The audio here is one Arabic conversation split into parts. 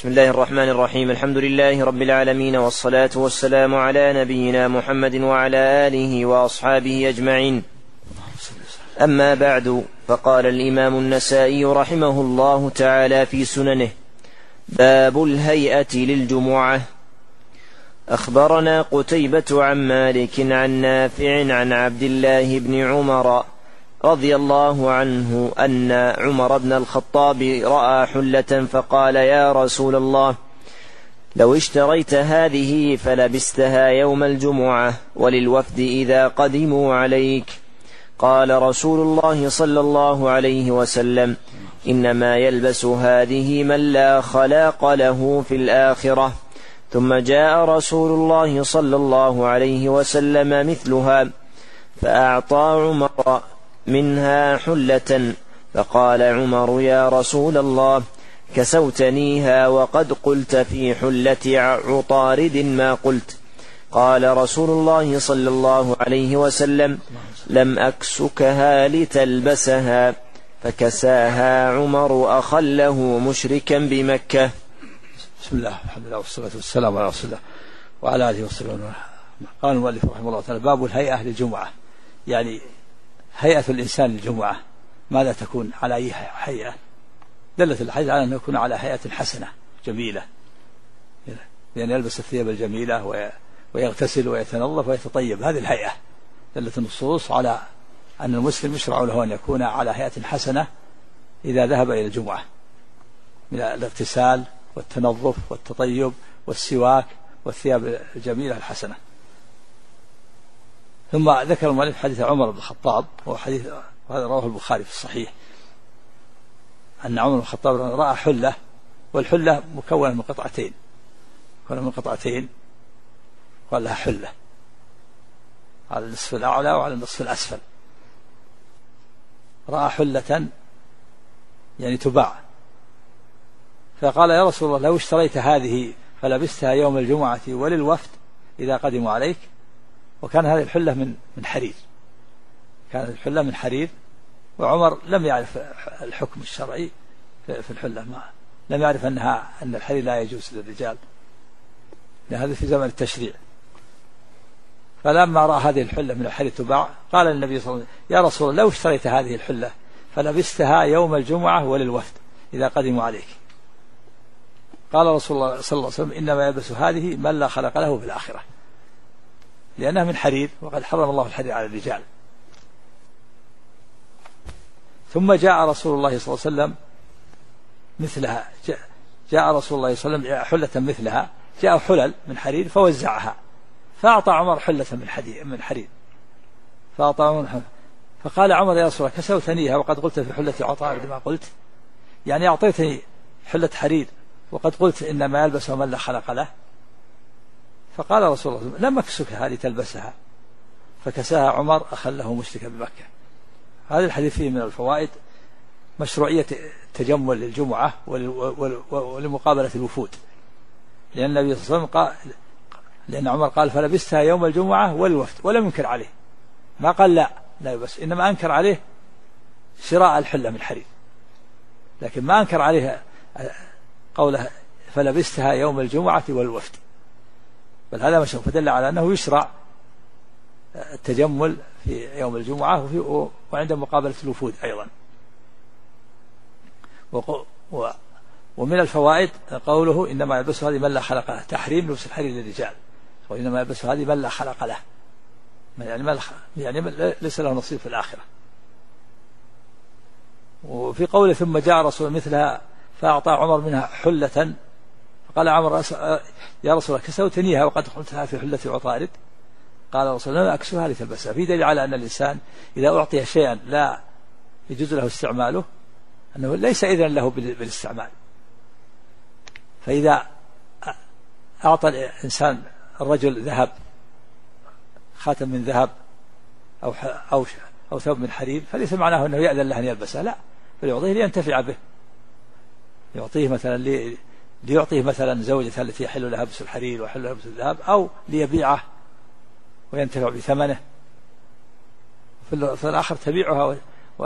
بسم الله الرحمن الرحيم. الحمد لله رب العالمين، والصلاة والسلام على نبينا محمد وعلى آله وأصحابه أجمعين. أما بعد، فقال الإمام النسائي رحمه الله تعالى في سننه: باب الهيئة للجمعة. أخبرنا قتيبة عن مالك عن نافع عن عبد الله بن عمر رضي الله عنه أن عمر بن الخطاب رأى حلة فقال: يا رسول الله، لو اشتريت هذه فلبستها يوم الجمعة وللوفد إذا قدموا عليك. قال رسول الله صلى الله عليه وسلم: إنما يلبس هذه من لا خلاق له في الآخرة. ثم جاء رسول الله صلى الله عليه وسلم مثلها فأعطى عمر منها حلة، فقال عمر: يا رسول الله، كسوتنيها وقد قلت في حلة عطارد ما قلت. قال رسول الله صلى الله عليه وسلم: لم أكسكها لتلبسها. فكساها عمر أخله مشركا بمكة. بسم الله، الحمد لله، والصلاة والسلام على رسول الله وعلى آله وصحبه. قال المؤلف رحمه الله تعالى: باب الهيئة للجمعة، يعني هيئة الإنسان للجمعة ماذا تكون، على أي هيئة؟ دلت الحديث على أن يكون على هيئة حسنة جميلة، لأن يلبس الثياب الجميلة ويغتسل ويتنظف ويتطيب. هذه الهيئة دلت النصوص على أن المسلم يشرع له أن يكون على هيئة حسنة إذا ذهب إلى الجمعة، من الاغتسال والتنظف والتطيب والسواك والثياب الجميلة الحسنة. ثم ذكر المؤلف حديث عمر بن الخطاب، وحديث هذا رواه البخاري في الصحيح، أن عمر بن الخطاب رأى حلة، والحلة مكونة من قطعتين، قال لها حلة على النصف الأعلى وعلى النصف الأسفل. رأى حلة يعني تباع، فقال: يا رسول الله، لو اشتريت هذه فلبستها يوم الجمعة وللوفد إذا قدموا عليك. وكان هذه الحلة من حرير، كانت الحلة من حرير، وعمر لم يعرف الحكم الشرعي في الحلة، لم يعرف أن الحرير لا يجوز للرجال، لأن هذا في زمن التشريع. فلما رأى هذه الحلة من الحرير تباع قال النبي صلى الله عليه وسلم: يا رسول الله، لو اشتريت هذه الحلة فلبستها يوم الجمعة وللوفد إذا قدموا عليك. قال رسول الله صلى الله عليه وسلم: إنما يلبس هذه من لا خلق له في الآخرة، لأنها من حرير، وقد حرم الله الحرير على الرجال. ثم جاء رسول الله صلى الله عليه وسلم مثلها، جاء رسول الله صلى الله عليه وسلم حلة مثلها، جاء حلل من حرير فوزعها، فأعطى عمر حلة من حرير، فأعطى عمر. فقال عمر: يا رسول الله، كسوتنيها وقد قلت في حلة عطارد ما قلت، يعني أعطيتني حلة حرير وقد قلت إنما يلبس من لا خلق له. فقال رسول الله: لم أكسكها لتلبسها. فكساها عمر أخله مشركا بمكة. هذا الحديث فيه من الفوائد مشروعية التجمل للجمعة ولمقابلة الوفود، لأن النبي صلى الله عليه وسلم لأن عمر قال: فلبستها يوم الجمعة والوفد، ولم ينكر عليه، ما قال لا يلبس، إنما أنكر عليه شراء الحلة من حرير، لكن ما أنكر عليه قوله فلبستها يوم الجمعة والوفد، بل هذا مشروع، فدل على أنه يشرع التجمل في يوم الجمعة وعند مقابلة الوفود أيضا. ومن الفوائد قوله: إنما يلبس هذه من لا خلق له، تحريم لبس الحرير للرجال، وإنما يلبس هذه من لا خلق له، يعني ليس له نصيب في الآخرة. وفي قوله: ثم جاء رسول مثلها فأعطى عمر منها حلة، فقال عمر: يا رسول الله، كسوتنيها وقد قلتها في حلة عطارد. قال رسول الله: لا أكسوها لتلبسها. في دليل على أن الإنسان إذا أعطي شيئا لا يجوز له استعماله أنه ليس إذن له بالاستعمال. فإذا أعطى الإنسان الرجل ذهب، خاتم من ذهب أو ثوب من حرير، فليس معناه أنه يأذن له أن يلبسها، لا، بل يعطيه لينتفع به، يعطيه مثلا ليعطيه مثلا زوجته التي يحل لها لبس الحرير ويحل لها لبس الذهب، أو ليبيعه وينتفع بثمنه، في الآخر تبيعها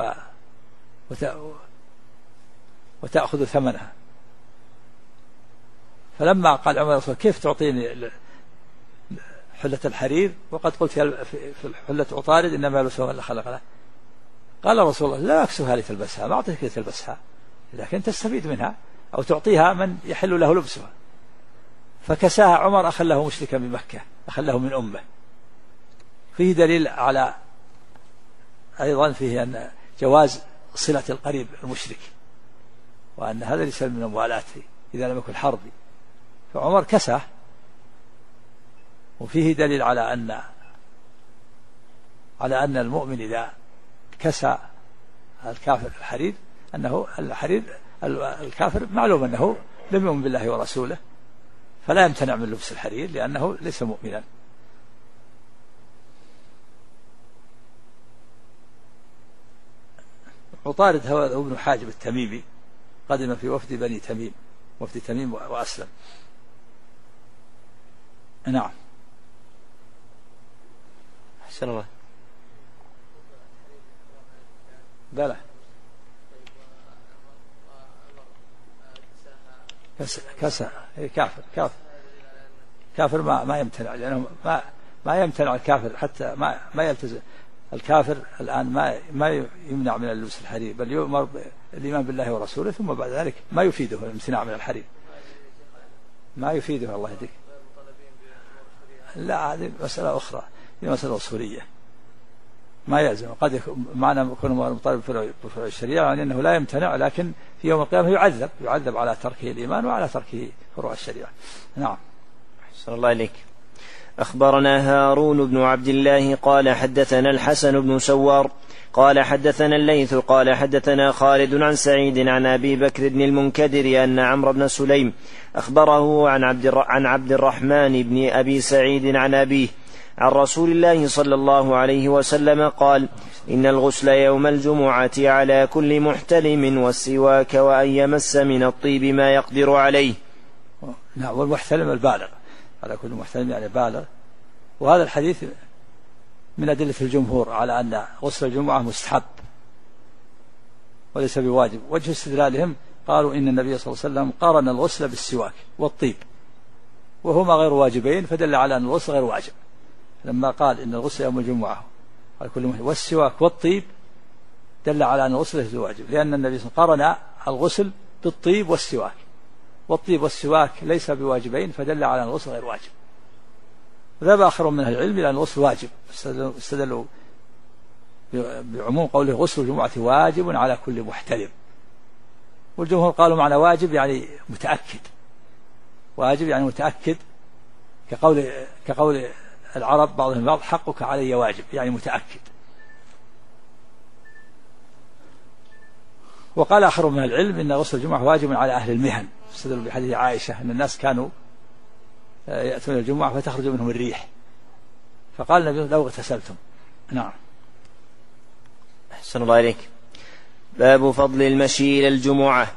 وتأخذ ثمنها. فلما قال عمر رسول كيف تعطيني حلة الحرير وقد قلت في حلة عطارد إنما يلبسها إلا خلق له، قال رسول الله لا أكسوها لتلبسها، ما أعطيك لتلبسها لكن تستفيد منها أو تعطيها من يحل له لبسها. فكساها عمر أخله مشركا بمكة، أخله من أمه. فيه دليل على أيضا فيه أن جواز صلة القريب المشرك، وأن هذا ليس من أموالاته إذا لم يكن حربي، فعمر كساه. وفيه دليل على أن المؤمن إذا كسى الكافر الحرير أنه الحرير الكافر معلوم أنه لم يؤمن بالله ورسوله، فلا يمتنع من لبس الحرير لأنه ليس مؤمنا. عطارد هو ابن حاجب التميمي، قدم في وفد بني تميم، وفد تميم وأسلم. نعم. أحسن الله. بلى كسى كافر ما يمتنع، لأنه ما يمتنع الكافر حتى ما يلتزم الكافر الآن ما يمنع من اللبس الحرير، بل يؤمر الإيمان بالله ورسوله، ثم بعد ذلك ما يفيده الامتناع من الحرير، ما يفيده. الله يهديك. لا، هذه مسألة أخرى، هي مسألة أصولية ما يلزم. قد يكون معنى يكون مطالب بفروع الشريعة يعني أنه لا يمتنع، لكن في يوم القيامة يعذب على تركه الإيمان وعلى تركه فروع الشريعة. نعم. أحسن الله إليك. أخبرنا هارون بن عبد الله قال حدثنا الحسن بن سوار قال حدثنا الليث قال حدثنا خالد عن سعيد عن أبي بكر بن المنكدر أن عمرو بن سليم أخبره عن عبد الرحمن بن أبي سعيد عن أبيه عن رسول الله صلى الله عليه وسلم قال: إن الغسل يوم الجمعة على كل محتلم، والسواك وأن يمس من الطيب ما يقدر عليه. نعم. والمحتلم البالغ، على كل محتلم يعني بالغ. وهذا الحديث من أدلة الجمهور على أن غسل الجمعة مستحب وليس بواجب. وجه استدلالهم قالوا إن النبي صلى الله عليه وسلم قارن الغسل بالسواك والطيب وهما غير واجبين، فدل على أن الغسل غير واجب لما قال إن الغسل يوم الجمعة على كل محتلم والسواك والطيب، دل على أن الغسل ليس واجب، لأن النبي صلى الله عليه وسلم قارن الغسل بالطيب والسواك، والطيب والسواك ليس بواجبين، فدل على أن الغسل غير واجب. ذهب آخر من أهل العلم إلى أن الغسل واجب، استدلوا بعموم قوله غسل الجمعة واجب على كل محتلم. والجمهور قالوا معنى واجب يعني متأكد، واجب يعني متأكد، كقول العرب بعضهم بعض حقك علي واجب، يعني متأكد. وقال آخر من العلم إن غسل الجمعة واجب على أهل المهن، استدلوا بحديث عائشة أن الناس كانوا يأتون الجمعة فتخرج منهم الريح، فقال النبي لو اغتسلتم. نعم. أحسن الله إليك. باب فضل المشي إلى الجمعة.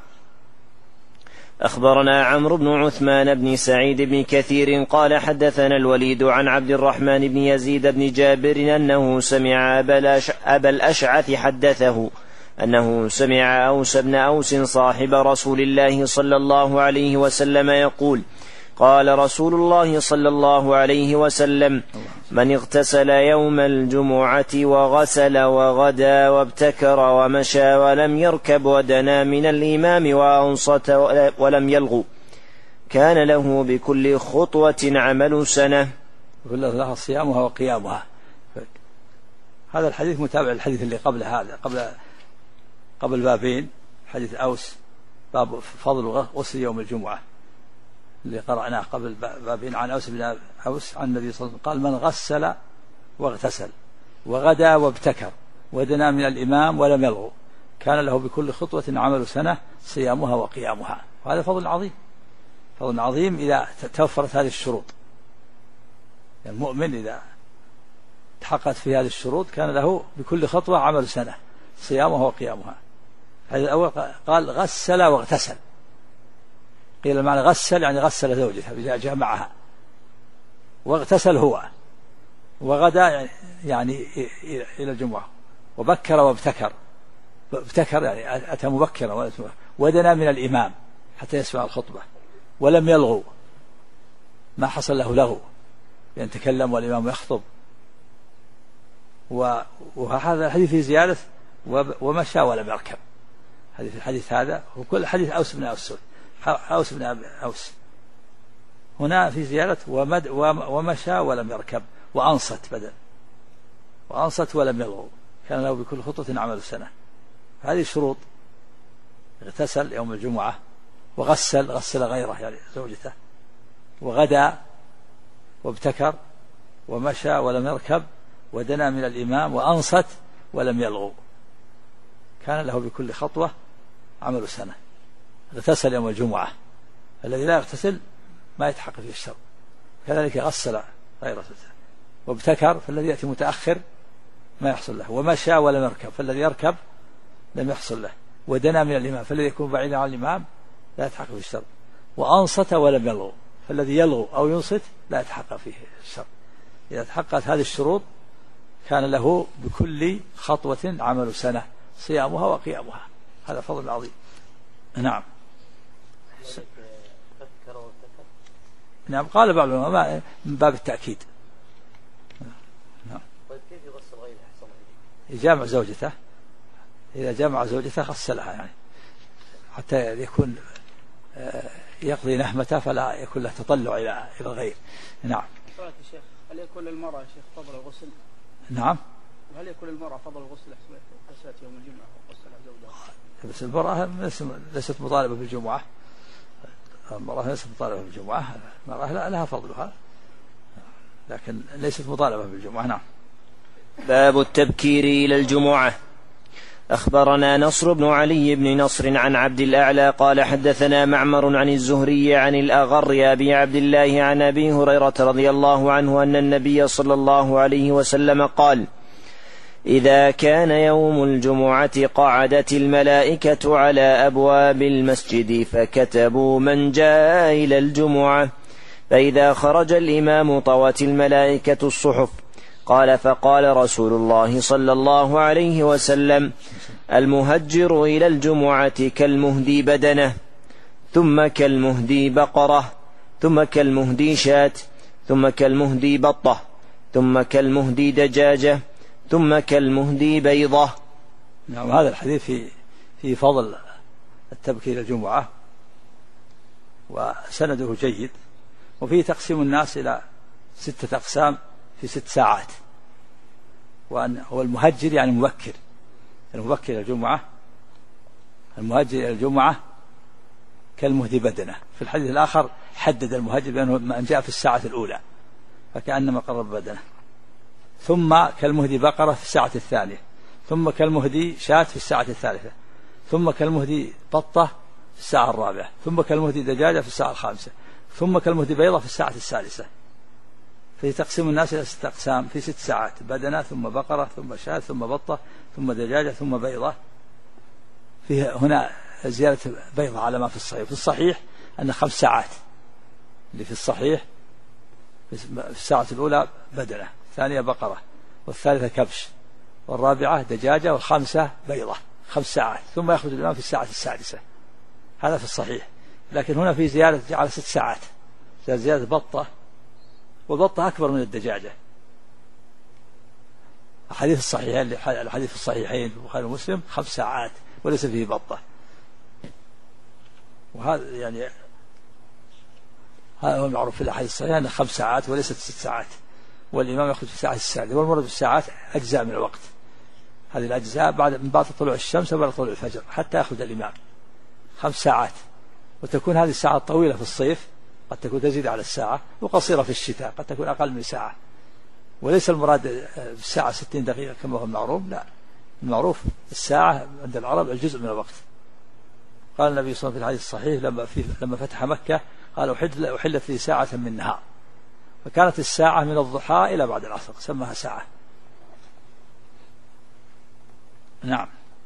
أخبرنا عمرو بن عثمان بن سعيد بن كثير قال حدثنا الوليد عن عبد الرحمن بن يزيد بن جابر أنه سمع أبا الأشعث حدثه أنه سمع أوس بن أوس صاحب رسول الله صلى الله عليه وسلم يقول: قال رسول الله صلى الله عليه وسلم: من اغتسل يوم الجمعة وغسل وغدا وابتكر ومشى ولم يركب ودنا من الإمام وأنصت ولم يلغو كان له بكل خطوة عمل سنة. لها صيامها وقيامها. هذا الحديث متابع الحديث اللي قبل هذا، قبل بابين، حديث أوس باب فضل غسل يوم الجمعة اللي قرأناه قبل بابين عن أوس بن أوس عن النبي صلى الله عليه وسلم قال: من غسل واغتسل وغدا وابتكر ودنا من الإمام ولم يلغو كان له بكل خطوة عمل سنة صيامها وقيامها. وهذا فضل عظيم، فضل عظيم إذا توفرت هذه الشروط. المؤمن إذا تحققت في هذه الشروط كان له بكل خطوة عمل سنة صيامها وقيامها. هذا الأول قال غسل واغتسل، قيل المعنى غسل يعني غسل زوجته إذا جامعها، واغتسل هو، وغدا يعني إلى الجمعة، وبكر وابتكر، ابتكر يعني أتى مبكرا، ودنا من الإمام حتى يسمع الخطبة، ولم يلغو، ما حصل له لغو لأن تكلم والإمام يخطب. وهذا الحديث في زيادة ومشى ولم يركب. الحديث هذا وكل حديث أوس بن أوس هنا في زيادة ومشى ولم يركب وأنصت بدل، وأنصت ولم يلغو، كان له بكل خطوة عمل سنة. هذه شروط. اغتسل يوم الجمعة وغسل غيره يعني زوجته، وغدا وابتكر ومشى ولم يركب ودنا من الإمام وأنصت ولم يلغو، كان له بكل خطوة عمل سنة. اغتسل يوم الجمعة، الذي لا يغتسل ما يتحقق فيه الشر. كذلك غسل غيره، وابتكر فالذي يأتي متأخر ما يحصل له، ومشى ولم يركب فالذي يركب لم يحصل له، ودنا من الإمام فالذي يكون بعيدا عن الإمام لا يتحقق فيه الشر، وأنصت ولم يلغو فالذي يلغو أو ينصت لا يتحقق فيه الشر. إذا تحققت هذه الشروط كان له بكل خطوة عمل سنة صيامها وقيامها. هذا فضل عظيم. نعم. نعم قال بعض العلماء من باب التأكيد. نعم. كيف يغسل غيره أحسن إليه؟ يجامع زوجته، إذا جامع زوجته غسلها يعني حتى يكون يقضي نهمته فلا يكون له تطلع إلى الغير. نعم. الشيخ هل يكون للمرأة شيخ فضل الغسل؟ نعم. وهل يكون للمرأة فضل الغسل أحسن يوم الجمعة وغسلها زوجها؟ بس المرأة ليست مطالبة بالجمعة، المرأة ليست مطالبة بالجمعة، المرأة لها فضلها لكن ليست مطالبة بالجمعة. نعم. باب التبكير إلى الجمعة. أخبرنا نصر بن علي بن نصر عن عبد الأعلى قال حدثنا معمر عن الزهري عن الأغر أبي عبد الله عن أبي هريرة رضي الله عنه أن النبي صلى الله عليه وسلم قال: إذا كان يوم الجمعة قعدت الملائكة على أبواب المسجد فكتبوا من جاء إلى الجمعة، فإذا خرج الإمام طوت الملائكة الصحف. قال: فقال رسول الله صلى الله عليه وسلم: المهجر إلى الجمعة كالمهدي بدنه، ثم كالمهدي بقرة، ثم كالمهدي شاة، ثم كالمهدي بطة، ثم كالمهدي دجاجة، ثم كالمهدي بيضة. نعم. هذا الحديث في فضل التبكير إلى الجمعة وسنده جيد، وفيه تقسيم الناس إلى 6 أقسام في 6 ساعات. هو المهجر يعني مبكر، المبكر إلى الجمعة، المهجر إلى الجمعة كالمهدي بدنه. في الحديث الآخر حدد المهجر بأنه من جاء في الساعة الأولى فكأنما قرب بدنه، ثم كالمهدي بقرة في الساعة الثانية، ثم كالمهدي شاة في الساعة الثالثة، ثم كالمهدي بطة في الساعة الرابعة، ثم كالمهدي دجاجة في الساعة الخامسة، ثم كالمهدي بيضة في الساعة السادسة. في تقسيم الناس إلى 6 أقسام في 6 ساعات: بدنة، ثم بقرة، ثم شاة، ثم بطة، ثم دجاجة، ثم بيضة. فيها هنا زيادة بيضة على ما في الصحيح. في الصحيح أن 5 ساعات، اللي في الصحيح في الساعة الأولى بدنة، الثانية بقرة، والثالثة كبش، والرابعة دجاجة، والخامسة بيضة. 5 ساعات، ثم يخرج الإمام في الساعة السادسة. هذا في الصحيح. لكن هنا في زيادة على 6 ساعات، زيادة بطة، والبطة أكبر من الدجاجة. الحديث الصحيحين في البخاري ومسلم 5 ساعات وليس فيه بطة. وهذا يعني هذا هو المعروف في الأحاديث الصحيحة أن 5 ساعات وليست 6 ساعات، والإمام يخرج في الساعة السادسة. والمراد بالساعات أجزاء من الوقت، هذه الأجزاء من بعد طلوع الشمس وبعد طلوع الفجر حتى يخرج الإمام. 5 ساعات. وتكون هذه الساعات طويلة في الصيف، قد تكون تزيد على الساعة، وقصيرة في الشتاء قد تكون أقل من ساعة. وليس المراد بالساعة 60 دقيقة كما هو المعروف، لا، المعروف الساعة عند العرب الجزء من الوقت. قال النبي صلى الله عليه وسلم في الحديث الصحيح لما فتح مكة قال: أحلت لي ساعة من النهار، فكانت الساعة من الضحى إلى بعد العصر، سماها ساعة. نعم.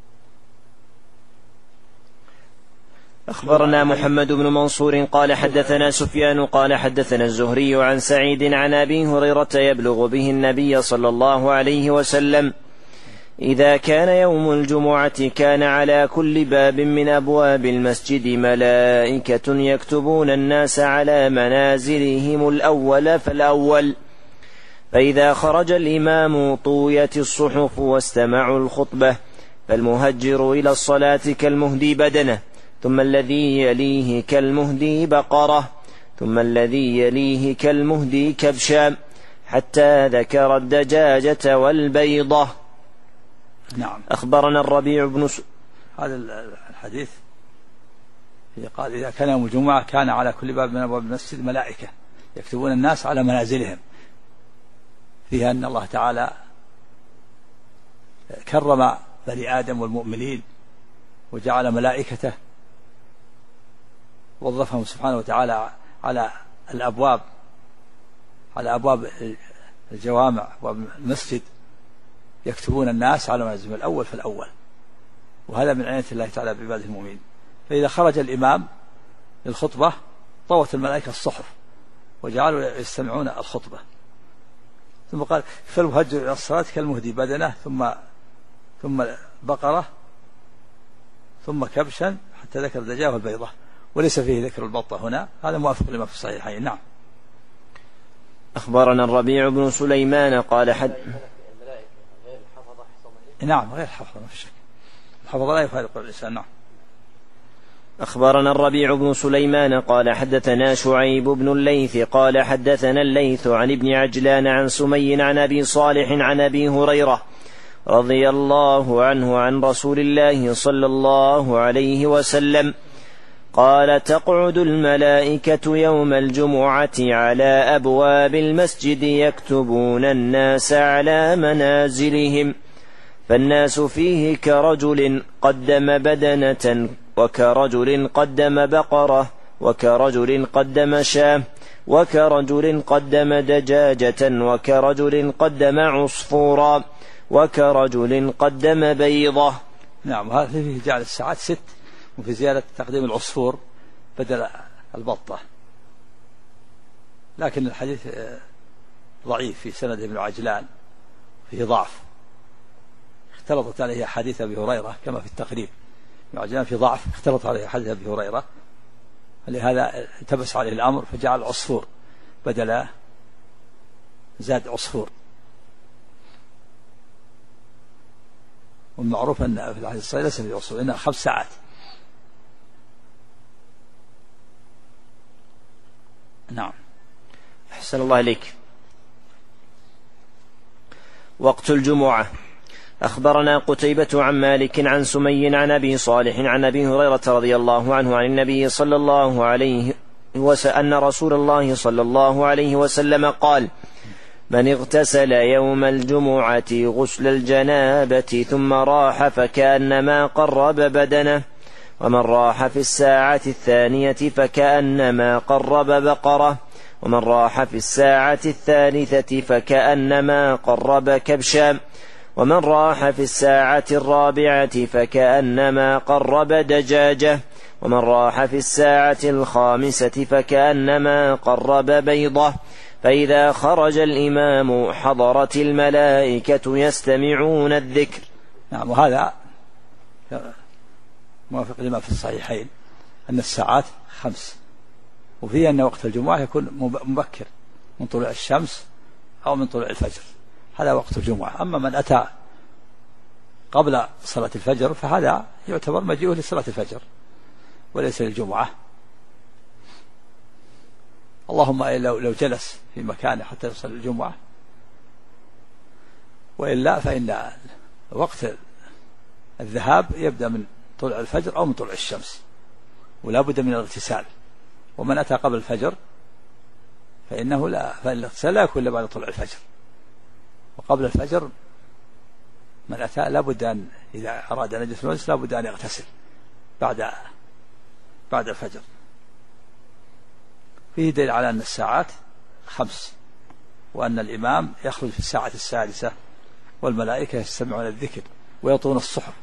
أخبرنا محمد بن منصور قال حدثنا سفيان قال حدثنا الزهري عن سعيد عن أبي هريرة يبلغ به النبي صلى الله عليه وسلم: إذا كان يوم الجمعة كان على كل باب من أبواب المسجد ملائكة يكتبون الناس على منازلهم الأول فالأول، فإذا خرج الإمام طويت الصحف واستمعوا الخطبة، فالمهجر إلى الصلاة كالمهدي بدنه، ثم الذي يليه كالمهدي بقرة، ثم الذي يليه كالمهدي كبشا، حتى ذكر الدجاجة والبيضة. نعم. أخبرنا الربيع بن هذا الحديث قال إذا كان يوم الجمعة كان على كل باب من أبواب المسجد ملائكة يكتبون الناس على منازلهم، فيها أن الله تعالى كرم بني آدم والمؤمنين وجعل ملائكته وظفهم سبحانه وتعالى على الأبواب، على أبواب الجوامع وأبواب المسجد يكتبون الناس على منازلهم الأول فالأول، وهذا من عناية الله تعالى بعباده المؤمنين. فإذا خرج الإمام للخطبة طوت الملائكة الصحف وجعلوا يستمعون الخطبة، ثم قال فالمهجر إلى الصلاة كالمهدي بدنه، ثم بقرة، ثم كبشا، حتى ذكر الدجاجة والبيضة، وليس فيه ذكر البطة هنا، هذا موافق لما في الصحيحين. نعم. أخبرنا الربيع بن سليمان قال نعم غير الحفظة ما في شك، الحفظة لا يفارق الإنسان. نعم. أخبرنا الربيع بن سليمان قال حدثنا شعيب بن الليث قال حدثنا الليث عن ابن عجلان عن سمي عن أبي صالح عن أبي هريرة رضي الله عنه عن رسول الله صلى الله عليه وسلم قال تقعد الملائكة يوم الجمعة على أبواب المسجد يكتبون الناس على منازلهم، فالناس فيه كرجل قدم بدنة وكرجل قدم بقرة وكرجل قدم شاة وكرجل قدم دجاجة وكرجل قدم عصفورا وكرجل قدم بيضة. نعم. هذا فيه جعل الساعات 6، وفي زيادة تقديم العصفور بدل البطة، لكن الحديث ضعيف في سند ابن عجلان، فيه ضعف، اختلطت عليه حديث أبي هريرة كما في التقريب، ابن عجلان في ضعف اختلط عليه حديث أبي هريرة، لهذا التبس عليه الأمر فجعل عصفور بدل زاد عصفور. والمعروف أن في الحديث الصحيح ليس في عصفور، إنها 5 ساعات. نعم. أحسن الله إليك. وقت الجمعة. أخبرنا قتيبة عن مالك عن سمي عن أبي صالح عن أبي هريرة رضي الله عنه عن النبي صلى الله عليه وسلم أن رسول الله صلى الله عليه وسلم قال من اغتسل يوم الجمعة غسل الجنابة ثم راح فكأنما قرب بدنه، ومن راح في الساعة الثانية فكأنما قرب بقرة، ومن راح في الساعة الثالثة فكأنما قرب كبشا، ومن راح في الساعة الرابعة فكأنما قرب دجاجة، ومن راح في الساعة الخامسة فكأنما قرب بيضة، فإذا خرج الإمام حضرت الملائكة يستمعون الذكر. نعم. وهذا موافق لما في الصحيحين أن الساعات 5، وفيه أن وقت الجمعة يكون مبكر من طلوع الشمس أو من طلوع الفجر، هذا وقت الجمعة. أما من أتى قبل صلاة الفجر فهذا يعتبر مجيئه لصلاة الفجر وليس للجمعة، اللهم لو جلس في مكانه حتى يصل الجمعة، وإلا فإن وقت الذهاب يبدأ من طلوع الفجر أو من طلوع الشمس، ولا بد من الاغتسال. ومن أتى قبل الفجر فإن الاغتسال لا يكون إلا بعد طلوع الفجر، وقبل الفجر من أتى لا بد أن إذا أراد أن يجلس في المجلس لا بد أن يغتسل بعد الفجر. فيه دليل على أن الساعات 5، وأن الإمام يخرج في الساعة السادسة والملائكة يستمعون الذكر ويطون الصحف،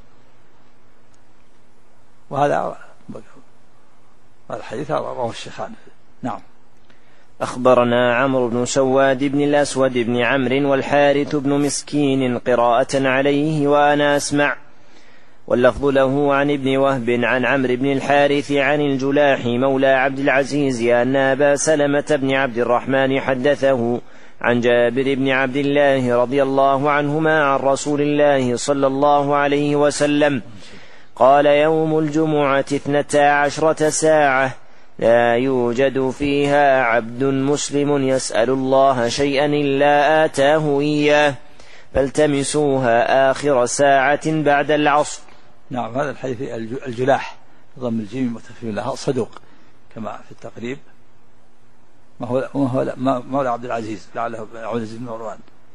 وهذا الحديث رواه الشيخان. نعم. أخبرنا عمرو بن سواد بن الأسود بن عمرو والحارث بن مسكين قراءة عليه وأنا أسمع، واللفظ له عن ابن وهب عن عمرو بن الحارث عن الجلاح مولى عبد العزيز أن أبا سلمة بن عبد الرحمن حدثه عن جابر بن عبد الله رضي الله عنهما عن رسول الله صلى الله عليه وسلم قال: يوم الجمعة 12 ساعة لا يوجد فيها عبد مسلم يسأل الله شيئا إلا آتاه إياه، فالتمسوها آخر ساعة بعد العصر. نعم، هذا الحديث الجلاح ضم الجيم متفهم لها صدوق كما في التقريب، ما هو مولى عبد العزيز لعله عبد بن مروان.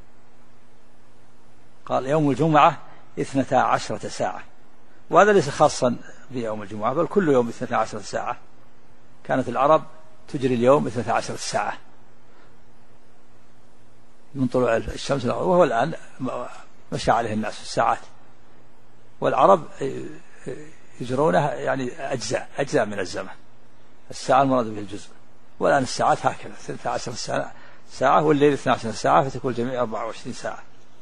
قال: يوم الجمعة 12 ساعة، وهذا ليس خاصا بيوم الجمعة بل كل يوم 12 ساعة. كانت العرب تجري اليوم 12 ساعة من طلوع الشمس، وهو الآن مشى عليه الناس في الساعات، والعرب يجرونها يعني أجزاء من الزمن، الساعة المراد به الجزء، والآن الساعات هكذا 12 ساعة والليل 12 ساعة، فتكون الجميع 24 ساعة.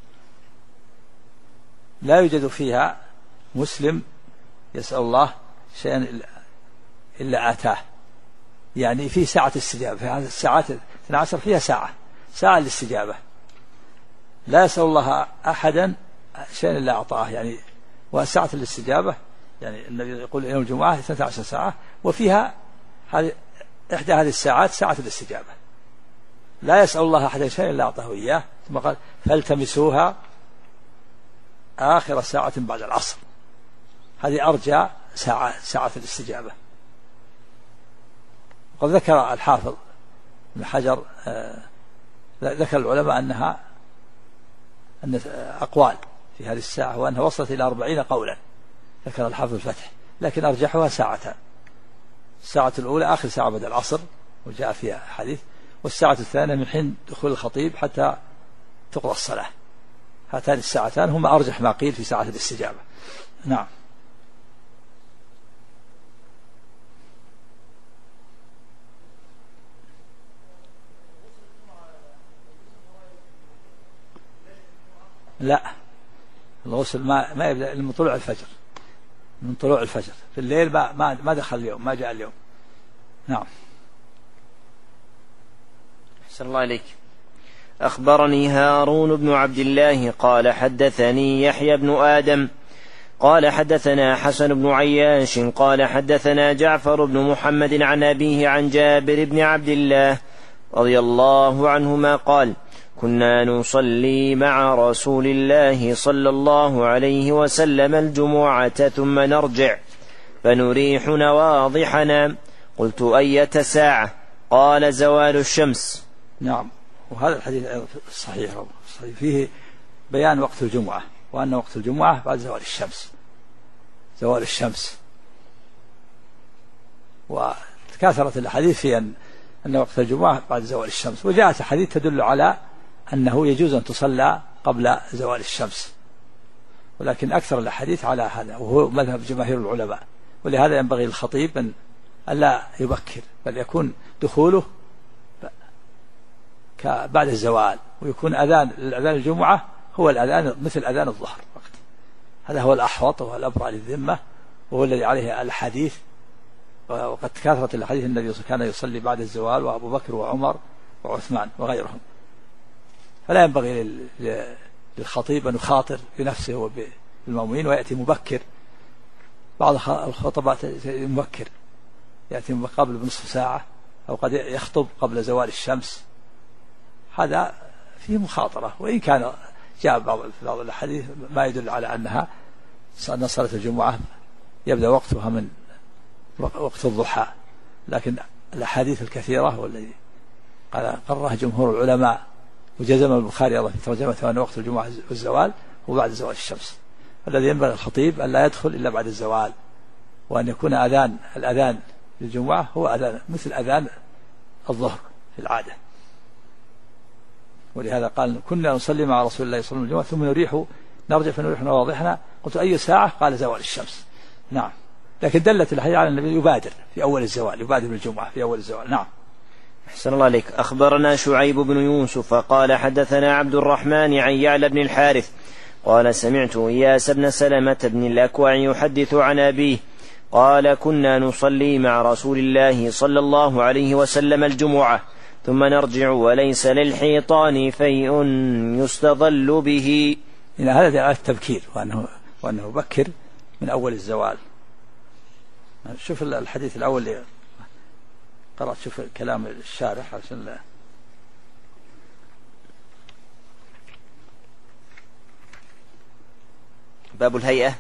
لا يوجد فيها مسلم يسأل الله شيئا إلا آتاه، يعني في ساعة الاستجابة، في هذه الساعات 12 فيها ساعة للاستجابة، لا يسأل الله أحدا شيئا إلا أعطاه، يعني وساعة الاستجابة يعني النبي يقول يوم الجمعة 12 ساعة، وفيها إحدى هذه الساعات ساعة الاستجابة، لا يسأل الله أحدا شيئا إلا أعطاه إياه. ثم قال: فالتمسوها آخر ساعة بعد العصر، هذه أرجى ساعة الاستجابة. وقد ذكر الحافظ ابن حجر ذكر العلماء أن أقوال في هذه الساعة، وأنها وصلت إلى 40 قولا، ذكر الحافظ الفتح، لكن أرجحها ساعتان: الساعة الأولى آخر ساعة بعد العصر وجاء فيها حديث، والساعة الثانية من حين دخول الخطيب حتى تقضى الصلاة. هاتان الساعتان هما أرجح ما قيل في ساعة الاستجابة. نعم. لا، الغسل ما يبدأ من طلوع الفجر، من طلوع الفجر، في الليل ما دخل اليوم، ما جاء اليوم. نعم. أحسن الله عليك. أخبرني هارون بن عبد الله قال حدثني يحيى بن آدم قال حدثنا حسن بن عياش قال حدثنا جعفر بن محمد عن أبيه عن جابر بن عبد الله رضي الله عنهما قال: كنا نصلي مع رسول الله صلى الله عليه وسلم الجمعة ثم نرجع فنريح نواضحنا. قلت: أية ساعة؟ قال: زوال الشمس. نعم، وهذا الحديث صحيح فيه بيان وقت الجمعة، وأن وقت الجمعة بعد زوال الشمس. وكثرت الحديث في أن وقت الجمعة بعد زوال الشمس، وجاءت حديث تدل على أنه يجوز أن تصلى قبل زوال الشمس، ولكن أكثر الحديث على هذا، وهو مذهب جماهير العلماء. ولهذا ينبغي للخطيب أن لا يبكر، بل يكون دخوله بعد الزوال، ويكون أذان الجمعة هو الأذان مثل أذان الظهر وقت. هذا هو الأحوط وهو الأبرأ للذمة، وهو الذي عليه الحديث. وقد كثرت الحديث النبي كان يصلي بعد الزوال، وأبو بكر وعمر وعثمان وغيرهم. فلا ينبغي للخطيب أن يخاطر بنفسه وبالمؤمنين ويأتي مبكر. بعض الخطبات مبكر، يأتي قبل بنصف ساعة، أو قد يخطب قبل زوال الشمس، هذا فيه مخاطرة. وإن كان جاء بعض الحديث ما يدل على أن صلاة الجمعة يبدأ وقتها من وقت الضحى، لكن الأحاديث الكثيرة والذي قرره جمهور العلماء وجزم البخاري الله في ترجمته أن وقت الجمعة والزوال هو بعد زوال الشمس. الذي ينبغي الخطيب أن لا يدخل إلا بعد الزوال، وأن يكون الأذان للجمعة هو أذان مثل أذان الظهر في العادة. ولهذا قال: كنا نصلي مع رسول الله صلى الله عليه وسلم ثم نرجع فنريح نواضحنا. قلت: أي ساعة؟ قال: زوال الشمس. نعم، لكن دلت الحديث على النبي يبادر في أول الزوال، يبادر بالجمعة في أول الزوال. نعم. أحسن الله عليك. أخبرنا شعيب بن يوسف قال حدثنا عبد الرحمن عن يعلى بن الحارث قال سمعت إياس بن سلمة بن الأكوع يحدث عن أبيه قال كنا نصلي مع رسول الله صلى الله عليه وسلم الجمعة ثم نرجع وليس للحيطان فيء يستظل به. إلى هذا دلالة التبكير وأنه بكر من أول الزوال. شوف الحديث الأول اللي قرأت، شوف كلام الشارح عشان باب الهيئة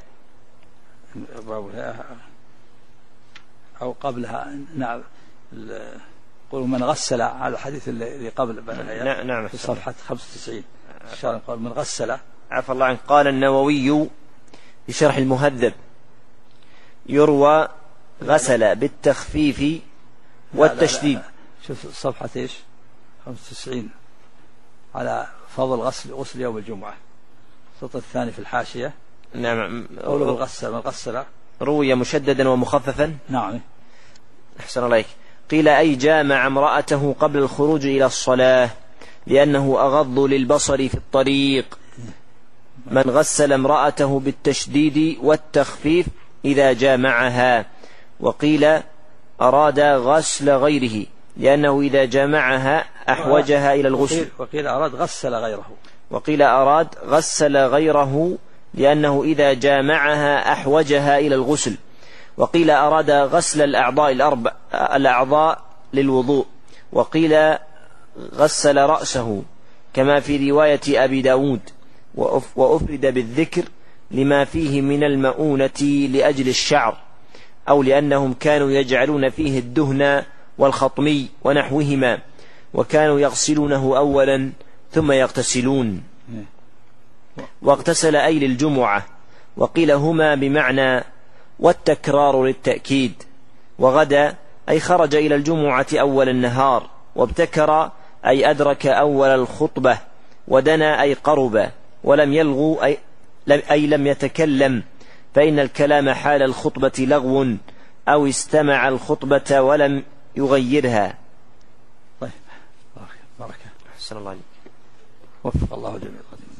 أو قبلها. نعم، قولوا من غسل على الحديث اللي قبل نعم في صفحة 95 الشارح قال من غسل. عفى الله عنك. قال النووي في شرح المهذب يروى غسل بالتخفيف والتشديد. شوف صفحة ايش 95 على فضل غسل يوم الجمعة، السطر الثاني في الحاشية. نعم. قوله غسل روي مشددا ومخففا. نعم. أحسن عليك. قيل أي جامع امرأته قبل الخروج إلى الصلاة لأنه أغض للبصر في الطريق. من غسل امرأته بالتشديد والتخفيف إذا جامعها. وقيل أراد غسل غيره لأنه إذا جامعها أحوجها إلى الغسل. وقيل أراد غسل غيره. وقيل أراد غسل غيره لأنه إذا جامعها أحوجها إلى الغسل. وقيل أراد غسل الأعضاء للوضوء. وقيل غسل رأسه كما في رواية أبي داود. وأفرد بالذكر لما فيه من المؤونة لأجل الشعر، أو لأنهم كانوا يجعلون فيه الدهن والخطمي ونحوهما، وكانوا يغسلونه أولا ثم يغتسلون. واغتسل أي للجمعة. وقيل هما بمعنى والتكرار للتأكيد. وغدا أي خرج إلى الجمعة أول النهار. وابتكر أي أدرك أول الخطبة. ودنا أي قرب. ولم يلغو أي لم يتكلم، فإن الكلام حال الخطبة لغو، أو استمع الخطبة ولم يغيرها. طيب، بركة. أحسن الله عليك. وفق الله جميعا.